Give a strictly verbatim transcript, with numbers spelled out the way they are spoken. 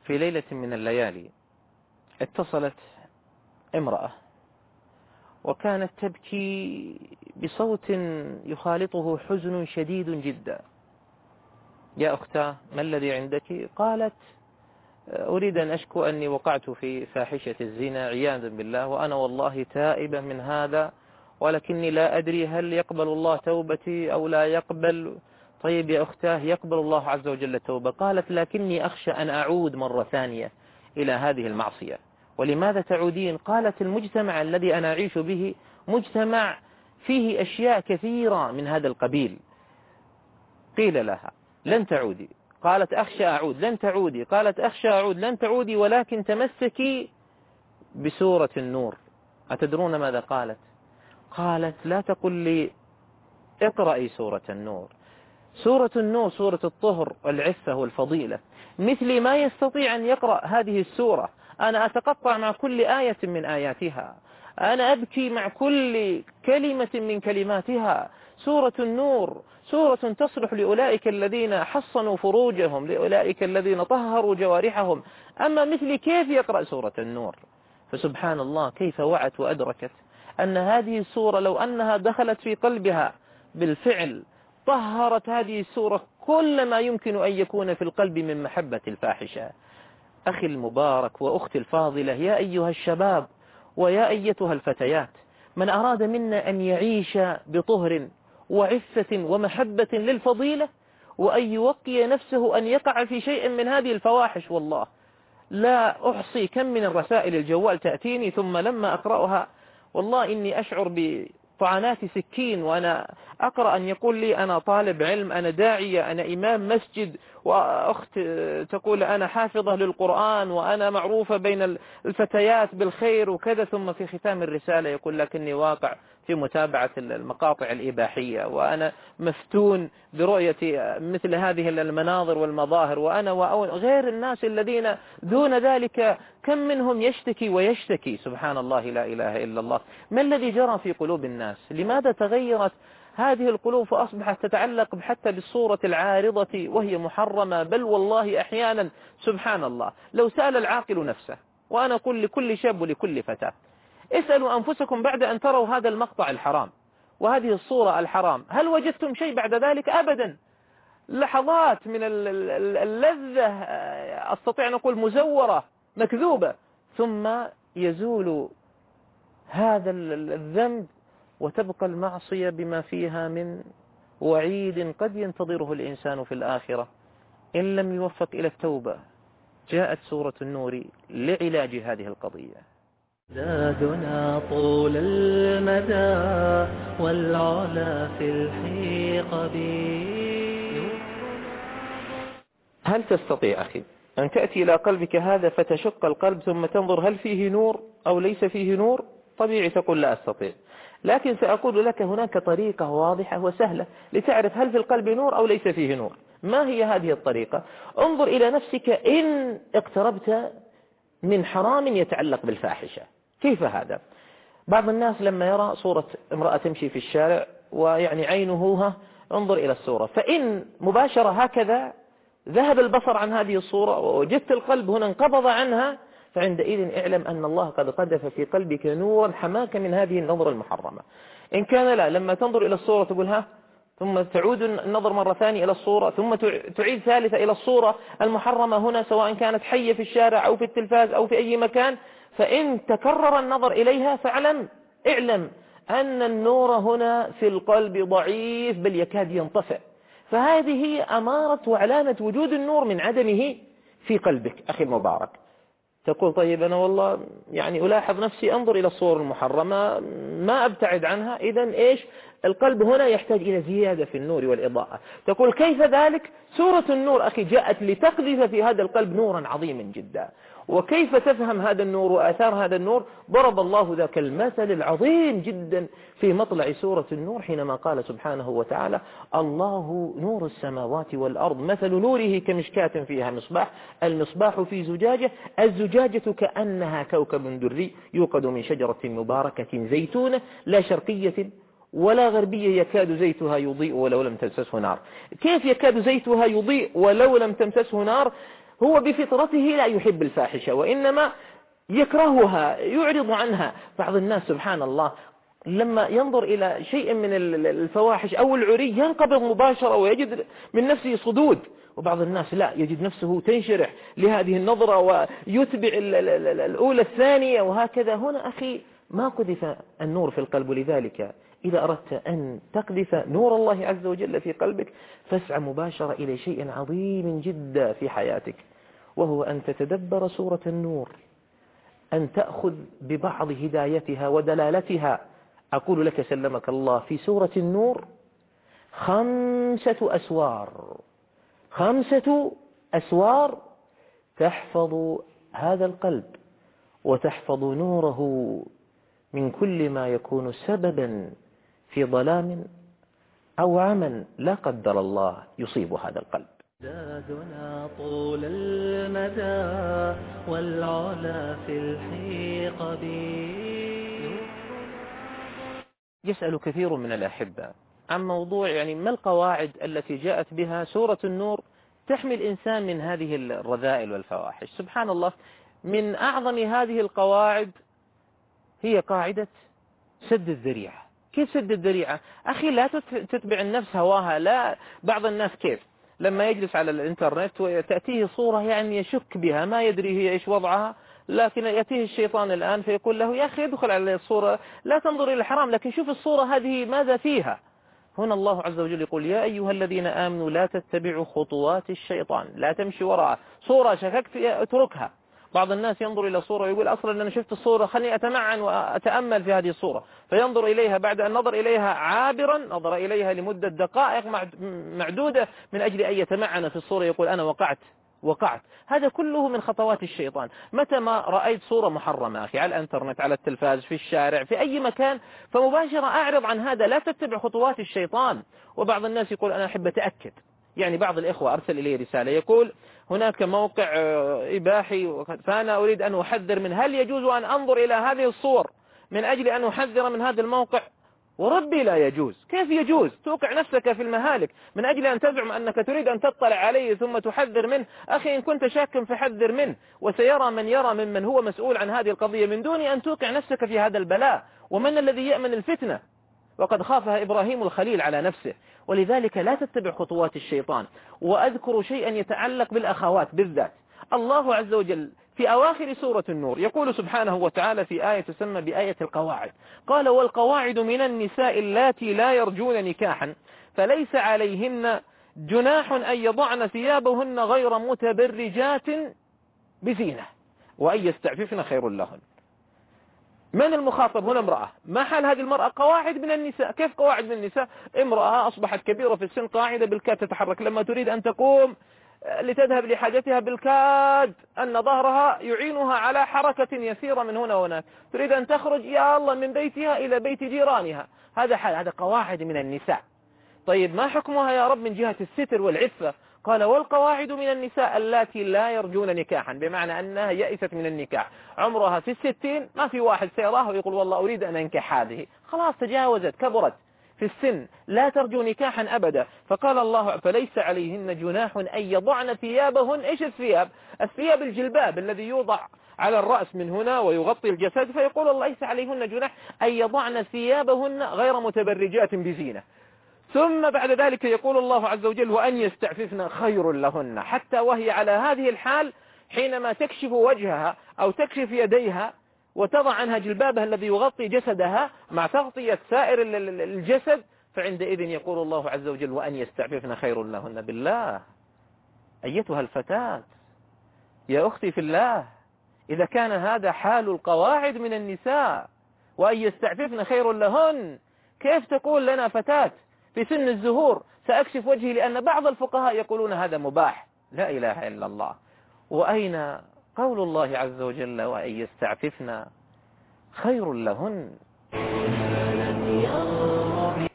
في ليلة من الليالي اتصلت امرأة وكانت تبكي بصوت يخالطه حزن شديد جدا. يا أختاه ما الذي عندك؟ قالت أريد أن أشكو أني وقعت في فاحشة الزنا عياذا بالله، وأنا والله تائبة من هذا، ولكني لا أدري هل يقبل الله توبتي أو لا يقبل. طيب يا أختاه يقبل الله عز وجل التوبة. قالت لكني أخشى أن أعود مرة ثانية إلى هذه المعصية. ولماذا تعودين؟ قالت المجتمع الذي أنا أعيش به مجتمع فيه أشياء كثيرة من هذا القبيل. قيل لها لن تعودي، قالت أخشى أعود، لن تعودي، قالت أخشى أعود، لن تعودي، ولكن تمسكي بسورة النور. أتدرون ماذا قالت؟ قالت لا تقل لي اقرأي سورة النور. سورة النور سورة الطهر والعفة والفضيلة، مثلي ما يستطيع أن يقرأ هذه السورة. أنا أتقطع مع كل آية من آياتها، أنا أبكي مع كل كلمة من كلماتها. سورة النور سورة تصلح لأولئك الذين حصنوا فروجهم، لأولئك الذين طهروا جوارحهم. أما مثلي كيف يقرأ سورة النور؟ فسبحان الله كيف وعت وأدركت أن هذه السورة لو أنها دخلت في قلبها بالفعل طهرت هذه السورة كل ما يمكن أن يكون في القلب من محبة الفاحشة. أخي المبارك وأختي الفاضلة، يا أيها الشباب ويا أيتها الفتيات، من أراد منا أن يعيش بطهر وعفة ومحبة للفضيلة وأن يوقي نفسه أن يقع في شيء من هذه الفواحش، والله لا أحصي كم من الرسائل الجوال تأتيني ثم لما أقرأها والله إني أشعر بطعنات سكين وأنا أقرأ أن يقول لي أنا طالب علم، أنا داعية، أنا إمام مسجد، وأخت تقول أنا حافظة للقرآن وأنا معروفة بين الفتيات بالخير وكذا، ثم في ختام الرسالة يقول لكني واقع في متابعة المقاطع الإباحية وأنا مفتون برؤية مثل هذه المناظر والمظاهر، وأنا وغير الناس الذين دون ذلك كم منهم يشتكي ويشتكي. سبحان الله لا إله إلا الله. ما الذي جرى في قلوب الناس؟ لماذا تغيرت هذه القلوب فأصبحت تتعلق حتى بالصورة العارضة وهي محرمة؟ بل والله أحيانا سبحان الله لو سأل العاقل نفسه، وأنا أقول لكل شاب ولكل فتاة اسألوا أنفسكم بعد أن تروا هذا المقطع الحرام وهذه الصورة الحرام هل وجدتم شيء بعد ذلك؟ أبدا. لحظات من اللذة أستطيع أن أقول مزورة مكذوبة، ثم يزول هذا الذنب وتبقى المعصية بما فيها من وعيد قد ينتظره الإنسان في الآخرة إن لم يوفق إلى التوبة. جاءت سورة النور لعلاج هذه القضية. زادنا طول المدى والعلا في الحقب. هل تستطيع أخي أن تأتي إلى قلبك هذا فتشق القلب ثم تنظر هل فيه نور أو ليس فيه نور؟ طبيعي تقول لا أستطيع، لكن سأقول لك هناك طريقة واضحة وسهلة لتعرف هل في القلب نور أو ليس فيه نور. ما هي هذه الطريقة؟ انظر إلى نفسك إن اقتربت من حرام يتعلق بالفاحشة. كيف هذا؟ بعض الناس لما يرى صورة امرأة تمشي في الشارع ويعني عينه ها انظر إلى الصورة، فإن مباشرة هكذا ذهب البصر عن هذه الصورة ووجدت القلب هنا انقبض عنها، فعندئذ اعلم أن الله قد قذف في قلبك نورا حماك من هذه النظرة المحرمة. إن كان لا، لما تنظر إلى الصورة تقول ها، ثم تعود النظر مرة ثانية إلى الصورة، ثم تعيد ثالثة إلى الصورة المحرمة هنا سواء كانت حية في الشارع أو في التلفاز أو في أي مكان، فإن تكرر النظر إليها فاعلم اعلم أن النور هنا في القلب ضعيف بل يكاد ينطفئ. فهذه أمارة وعلامة وجود النور من عدمه في قلبك. أخي المبارك تقول طيب أنا والله يعني ألاحظ نفسي أنظر إلى الصور المحرمة ما أبتعد عنها، إذن إيش؟ القلب هنا يحتاج إلى زيادة في النور والإضاءة. تقول كيف ذلك؟ سورة النور أخي جاءت لتقذف في هذا القلب نورا عظيما جدا. وكيف تفهم هذا النور وآثار هذا النور؟ ضرب الله ذاك المثل العظيم جدا في مطلع سورة النور حينما قال سبحانه وتعالى الله نور السماوات والأرض مثل نوره كمشكاة فيها مصباح، المصباح في زجاجة، الزجاجة كأنها كوكب دري يوقد من شجرة مباركة زيتونة لا شرقية ولا غربية يكاد زيتها يضيء ولو لم تمسسه نار. كيف يكاد زيتها يضيء ولو لم تمسسه نار؟ هو بفطرته لا يحب الفاحشة وإنما يكرهها، يعرض عنها. بعض الناس سبحان الله لما ينظر إلى شيء من الفواحش أو العري ينقبض مباشرة ويجد من نفسه صدود، وبعض الناس لا، يجد نفسه تنشرح لهذه النظرة ويتبع الأولى الثانية وهكذا. هنا أخي ما قذف النور في القلب، لذلك إذا أردت أن تقذف نور الله عز وجل في قلبك فاسعى مباشرة إلى شيء عظيم جدا في حياتك، وهو أن تتدبر سورة النور، أن تأخذ ببعض هدايتها ودلالتها. أقول لك سلمك الله في سورة النور خمسة أسوار، خمسة أسوار تحفظ هذا القلب وتحفظ نوره من كل ما يكون سببا في ظلام أو عمل لا قدر الله يصيب هذا القلب. زادنا طول المدى والعلا في الحقب. يسأل كثير من الأحبة عن موضوع يعني ما القواعد التي جاءت بها سورة النور تحمي الإنسان من هذه الرذائل والفواحش. سبحان الله، من أعظم هذه القواعد هي قاعدة سد الذريعة. كيف سد الذريعة؟ أخي لا تتبع النفس هواها. لا، بعض الناس كيف لما يجلس على الإنترنت وتأتيه صورة يعني يشك بها، ما يدري هي إيش وضعها، لكن يأتيه الشيطان الآن فيقول له يا أخي ادخل على الصورة، لا تنظر إلى الحرام لكن شوف الصورة هذه ماذا فيها. هنا الله عز وجل يقول يا أيها الذين آمنوا لا تتبعوا خطوات الشيطان، لا تمشي وراء صورة شككت فيها اتركها. بعض الناس ينظر إلى صورة ويقول أصلا أنا شفت الصورة خلني أتمعن وأتأمل في هذه الصورة، فينظر إليها بعد أن نظر إليها عابرا، نظر إليها لمدة دقائق معدودة من أجل أن يتمعن في الصورة، يقول أنا وقعت وقعت. هذا كله من خطوات الشيطان. متى ما رأيت صورة محرمة أخي على الانترنت، على التلفاز، في الشارع، في أي مكان، فمباشرة أعرض عن هذا، لا تتبع خطوات الشيطان. وبعض الناس يقول أنا أحب أتأكد، يعني بعض الإخوة أرسل إلي رسالة يقول هناك موقع إباحي فأنا أريد أن أحذر من، هل يجوز أن أنظر إلى هذه الصور من أجل أن أحذر من هذا الموقع؟ وربي لا يجوز. كيف يجوز؟ توقع نفسك في المهالك من أجل أن تزعم أنك تريد أن تطلع عليه ثم تحذر منه. أخي إن كنت شاكا فحذر منه، وسيرى من يرى ممن هو مسؤول عن هذه القضية من دون أن توقع نفسك في هذا البلاء. ومن الذي يأمن الفتنة؟ وقد خافها إبراهيم الخليل على نفسه. ولذلك لا تتبع خطوات الشيطان. وأذكر شيئا يتعلق بالأخوات بالذات. الله عز وجل في أواخر سورة النور يقول سبحانه وتعالى في آية تسمى بآية القواعد، قال والقواعد من النساء اللاتي لا يرجون نكاحا فليس عليهن جناح أن يضعن ثيابهن غير متبرجات بزينة وأن يستعففن خير لهن. من المخاطب هنا؟ امرأة. ما حال هذه المرأة؟ قواعد من النساء. كيف قواعد من النساء؟ امرأة أصبحت كبيرة في السن، قاعدة بالكاد تتحرك، لما تريد أن تقوم لتذهب لحاجتها بالكاد أن ظهرها يعينها على حركة يسيرة من هنا وهناك، تريد أن تخرج يا الله من بيتها إلى بيت جيرانها. هذا حال، هذا قواعد من النساء. طيب ما حكمها يا رب من جهة الستر والعفة؟ قال والقواعد من النساء اللاتي لا يرجون نكاحا، بمعنى أنها يئست من النكاح، عمرها في الستين، ما في واحد سيراه ويقول والله أريد أن أنكح هذه، خلاص تجاوزت كبرت في السن، لا ترجو نكاحا أبدا. فقال الله فليس عليهن جناح أن يضعن ثيابهن. إيش الثياب؟ الثياب الجلباب الذي يوضع على الرأس من هنا ويغطي الجسد، فيقول الله ليس عليهن جناح أن يضعن ثيابهن غير متبرجات بزينة. ثم بعد ذلك يقول الله عز وجل وأن يستعففن خير لهن، حتى وهي على هذه الحال حينما تكشف وجهها أو تكشف يديها وتضع عنها جلبابها الذي يغطي جسدها مع تغطية سائر الجسد، فعندئذ يقول الله عز وجل وأن يستعففن خير لهن. بالله أيتها الفتاة يا أختي في الله، إذا كان هذا حال القواعد من النساء وأن يستعففن خير لهن، كيف تقول لنا فتاة في سن الزهور سأكشف وجهي؟ لأن بعض الفقهاء يقولون هذا مباح. لا إله إلا الله. وأين قول الله عز وجل وأن يستعففن خير لهن؟